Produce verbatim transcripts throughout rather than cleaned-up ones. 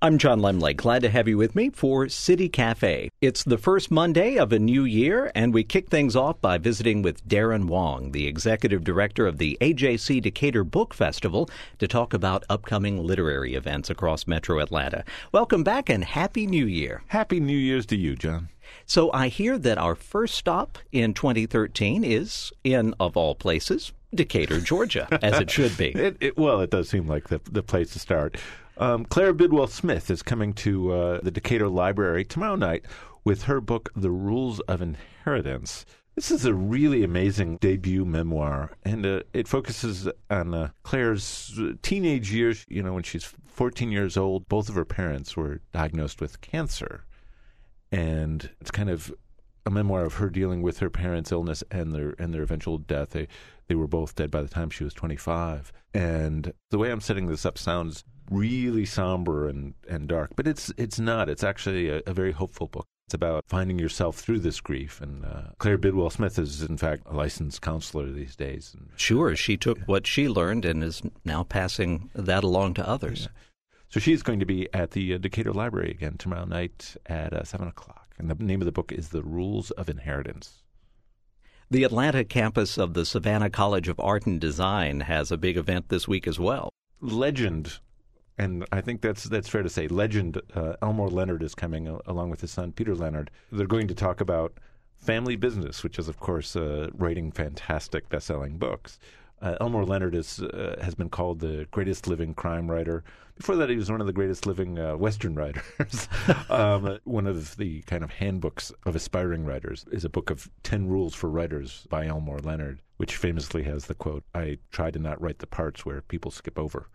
I'm John Lemley. Glad to have you with me for City Cafe. It's the first Monday of a new year, and we kick things off by visiting with Darren Wong, the executive director of the A J C Decatur Book Festival, to talk about upcoming literary events across Metro Atlanta. Welcome back and Happy New Year. Happy New Year's to you, John. So I hear that our first stop in twenty thirteen is in, of all places, Decatur, Georgia, as it should be. it, it, well, it does seem like the, the place to start. Um, Claire Bidwell Smith is coming to uh, the Decatur Library tomorrow night with her book, The Rules of Inheritance. This is a really amazing debut memoir, and uh, it focuses on uh, Claire's teenage years. You know, when she's fourteen years old, both of her parents were diagnosed with cancer, and it's kind of a memoir of her dealing with her parents' illness and their and their eventual death. They they were both dead by the time she was twenty-five, and the way I'm setting this up sounds really somber and, and dark, but it's it's not. It's actually a, a very hopeful book. It's about finding yourself through this grief. And uh, Claire Bidwell Smith is, in fact, a licensed counselor these days. And, sure, she took what she learned and is now passing that along to others. Yeah. So she's going to be at the uh, Decatur Library again tomorrow night at uh, seven o'clock. And the name of the book is The Rules of Inheritance. The Atlanta campus of the Savannah College of Art and Design has a big event this week as well. Legend. And I think that's that's fair to say. Legend uh, Elmore Leonard is coming uh, along with his son, Peter Leonard. They're going to talk about family business, which is, of course, uh, writing fantastic best-selling books. Uh, Elmore Leonard is uh, has been called the greatest living crime writer. Before that, he was one of the greatest living uh, Western writers. um, one of the kind of handbooks of aspiring writers is a book of ten rules for writers by Elmore Leonard, which famously has the quote, "I try to not write the parts where people skip over."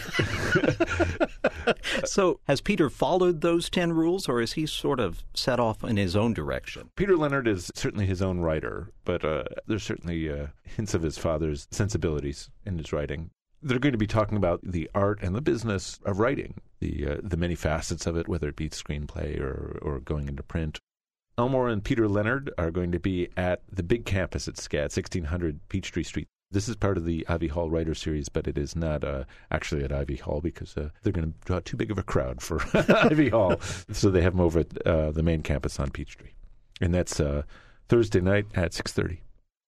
So has Peter followed those ten rules, or is he sort of set off in his own direction? Peter Leonard is certainly his own writer, but uh, there's certainly uh, hints of his father's sensibilities in his writing. They're going to be talking about the art and the business of writing, the uh, the many facets of it, whether it be screenplay or, or going into print. Elmore and Peter Leonard are going to be at the big campus at SCAD, sixteen hundred Peachtree Street. This is part of the Ivy Hall Writer Series, but it is not uh, actually at Ivy Hall because uh, they're going to draw too big of a crowd for Ivy Hall. So they have them over at uh, the main campus on Peachtree. And that's uh, Thursday night at six thirty.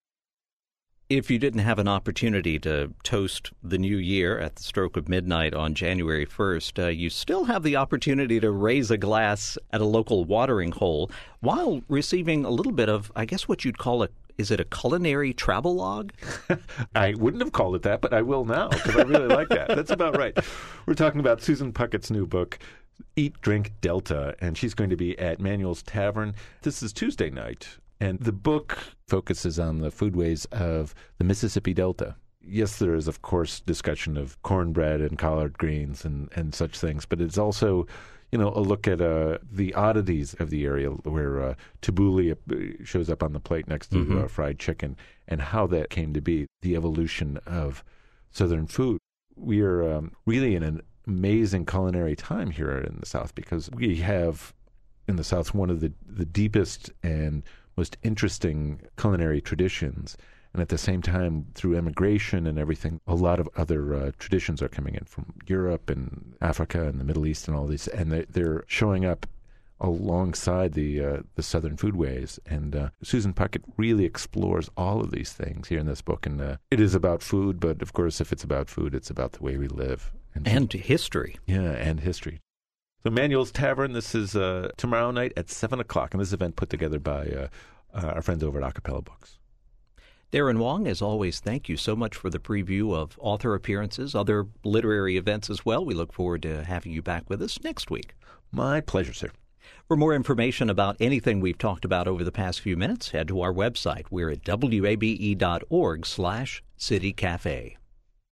If you didn't have an opportunity to toast the new year at the stroke of midnight on January first, uh, you still have the opportunity to raise a glass at a local watering hole while receiving a little bit of, I guess what you'd call a, is it a culinary travelogue? I wouldn't have called it that, but I will now because I really like that. That's about right. We're talking about Susan Puckett's new book, Eat, Drink, Delta, and she's going to be at Manuel's Tavern. This is Tuesday night. And the book focuses on the foodways of the Mississippi Delta. Yes, there is, of course, discussion of cornbread and collard greens and, and such things, but it's also, you know, a look at uh, the oddities of the area where uh, tabbouleh shows up on the plate next to mm-hmm. uh, fried chicken and how that came to be, the evolution of Southern food. We are um, really in an amazing culinary time here in the South because we have, in the South, one of the, the deepest and most interesting culinary traditions. And at the same time, through immigration and everything, a lot of other uh, traditions are coming in from Europe and Africa and the Middle East and all these. And they, they're showing up alongside the uh, the Southern foodways. And uh, Susan Puckett really explores all of these things here in this book. And uh, it is about food, but of course, if it's about food, it's about the way we live. And, and history. Yeah, and history. So Manuel's Tavern, this is uh, tomorrow night at seven o'clock, and this event put together by uh, uh, our friends over at Acapella Books. Darren Wong, as always, thank you so much for the preview of author appearances, other literary events as well. We look forward to having you back with us next week. My pleasure, sir. For more information about anything we've talked about over the past few minutes, head to our website. We're at W A B E dot org slash City Cafe.